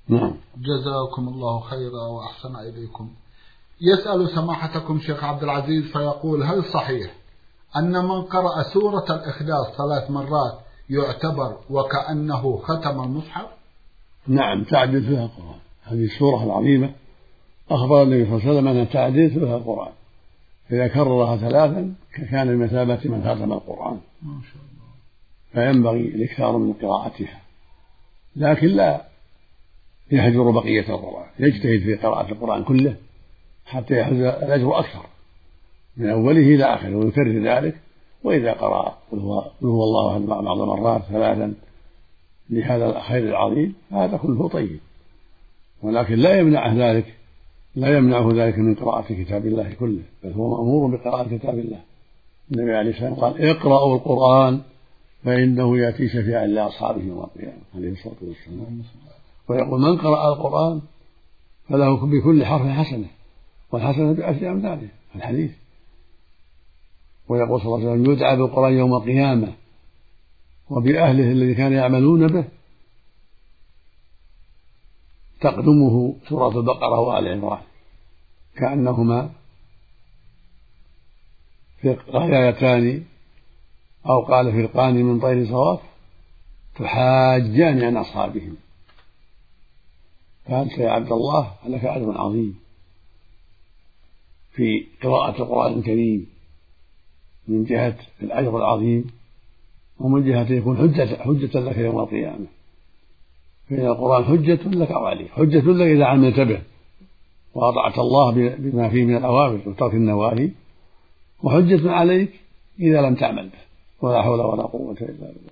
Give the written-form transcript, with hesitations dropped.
نعم. جزاكم الله خيرا وأحسن إليكم. يسأل سماحتكم شيخ عبد العزيز فيقول: هل صحيح أن من قرأ سورة الإخلاص 3 مرات يعتبر وكأنه ختم المصحف؟ نعم، تعدل ثلث القرآن. هذه السورة العظيمة أخبر النبي صلى الله عليه وسلم أنها تعدل ثلث القرآن، إذا كررها 3 كان بمثابة من ختم القرآن. ما شاء الله. فينبغي الإكثار من قراءتها، لكن لا يهجر بقية القرآن، يجتهد في قراءة القرآن كله حتى يحوز الأجر أكثر من أوله إلى آخره، ويكرر ذلك. وإذا قرأ قل هو الله بعض مرات 3 لهذا الخير العظيم هذا كله طيب، ولكن لا يمنعه ذلك من قراءة كتاب الله كله، بل هو مأمور بقراءة كتاب الله. النبي عليه الصلاة والسلام قال: اقرأوا القرآن فإنه يأتي شفيعا لأصحابه يوم القيامة عليه الصلاة والسلام. ويقول: من قرأ القرآن فله بكل حرف حسنة، والحسنة ب10 أمثالها في الحديث. ويقول صلى الله عليه وسلم: يدعى بالقرآن يوم القيامة وبأهله الذي كانوا يعملون به، تقدمه سورة البقرة وآل عمران كأنهما غايتان، أو قال فرقان من طير صواف تحاجان عن أصحابهم. فأنت يا عبد الله لك أجر عظيم في قراءة القرآن الكريم، من جهة الأجر العظيم، ومن جهة يكون حجة لك يوم القيامة. فإن القرآن حجة لك وعليك، حجة لك إذا عملت به وأطعت الله بما فيه من الأوامر وترك النواهي، وحجة عليك إذا لم تعمل به. ولا حول ولا قوة إلا بالله.